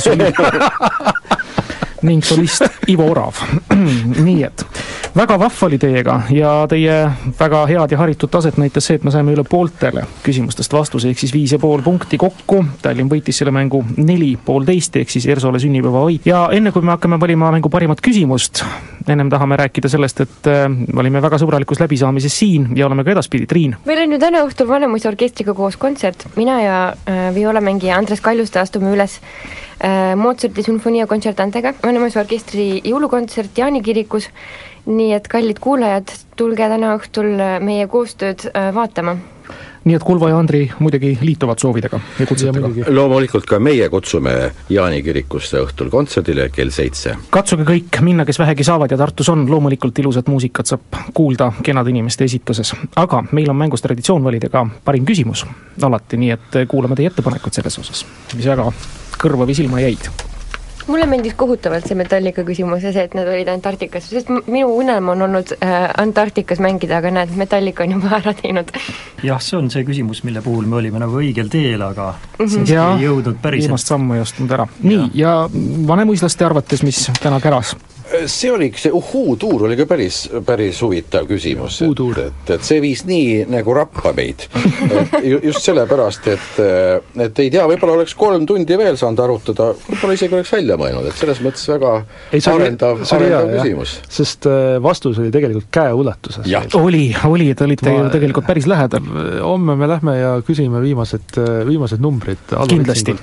ning solist Ivo Orav. Nii et väga vahva oli teiega ja teie väga head ja haritud taset näitas see, et me saime üle pooltele küsimustest vastuse, ehk siis 5,5 punkti kokku. Tallinn võitis selle mängu 4,5, ehk siis Ersole sünnipäeva võit. Ja enne kui me hakkame valima mängu parimat küsimust, ennem tahame rääkida sellest, et olime väga sõbralikus läbisaamises siin ja oleme ka edaspidi. Triin. Meil on ju täna õhtul Vanemuise orkestriga koos kontsert. Mina ja violamängija Andres Kaljuste astume üles Mozarti sümfonia kontsertantega. Vanemuise orkestri jõulukontsert Jaani kirikus. Nii et kallid kuulajad, tulge täna õhtul meie koostööd vaatama. Nii et Kulva ja Andri muidugi liituvad soovidega ja kutsetega. Loomulikult ka meie kutsume Jaani kirikusse õhtul kontserdile kell 7. Katsuge kõik minna, kes vähegi saavad ja Tartus on. Loomulikult ilusat muusikat saab kuulda kenade inimeste esituses. Aga meil on mängus traditsioon valida ka parim küsimus alati, nii et kuulame teie ettepanekud selles osas, mis väga kõrva või silma jäid. Mulle meeldis kohutavalt see Metallica küsimus ja see, et nad olid Antarktikas, sest minu unelm on olnud Antarktikas mängida, aga näed, Metallica on juba ära teinud. Jah, see on see küsimus, mille puhul me olime nagu õigel teel, aga ei jõudnud päriselt. Viimast sammu ei ostnud ära. Nii, ja vanemuislaste arvates, mis täna käras? See uhuu-tuur oli ka päris huvitav küsimus, et see viis nii nagu rappa meid. Just sellepärast, et ei tea, võib-olla oleks 3 tundi veel saanud arutada, võib-olla isegi oleks välja mõelnud, et selles mõttes väga arendav küsimus. Sest vastus oli tegelikult käeulatuses. Oli, et olite ju tegelikult päris lähedal. Homme me lähme ja küsime viimased numbrid. Kindlasti.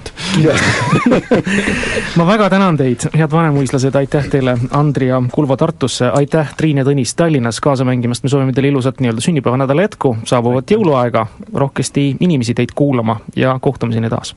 Ma väga tänan teid, head vanemuislased, aitäh teile Andri ja Kulva Tartusse, aitäh Triin ja Tõnis Tallinnas kaasa mängimast, me soovime teile ilusat sünnipäeva nädala jätku, saabuvat jõuluaega, rohkesti inimesi teid kuulama ja kohtumiseni taas.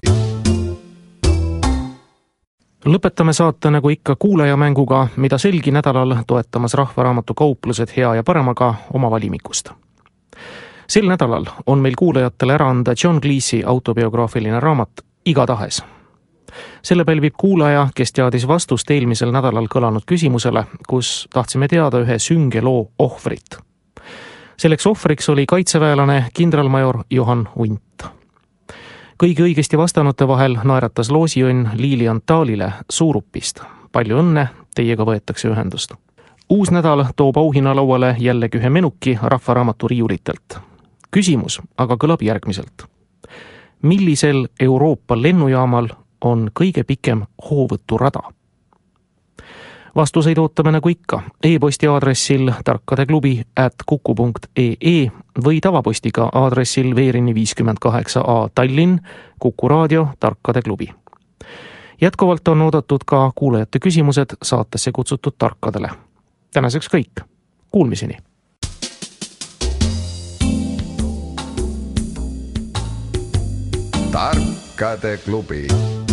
Lõpetame saate nagu ikka kuulajamänguga, mida selgi nädalal toetamas Rahvaraamatu kauplused hea ja paremaga oma valimikust. Sel nädalal on meil kuulajatele ära anda John Cleese'i autobiograafiline raamat Igatahes. Selle pälvib kuulaja, kes teadis vastust eelmisel nädalal kõlanud küsimusele, kus tahtsime teada ühe sünge loo ohvrit. Selleks ohvriks oli kaitseväelane kindralmajor Johan Unt. kõigi õigesti vastanute vahel naeratas loosiõnn Lilian Taalile Suurupist. Palju õnne, teiega võetakse ühendust. Uus nädal toob auhinnalauale jällegi ühe menuki Rahvaraamatu riiulitelt. Küsimus aga kõlab järgmiselt. Millisel Euroopa lennujaamal on kõige pikem hoovõturada? Vastuseid ootame nagu ikka e-posti aadressil tarkadeklubi@kuku.ee või tavapostiga aadressil Veerini 58A Tallinn, Kuku raadio, Tarkade klubi. Jätkuvalt on oodatud ka kuulajate küsimused saatesse kutsutud tarkadele. Tänaseks kõik. Kuulmiseni! Tarkade klubi.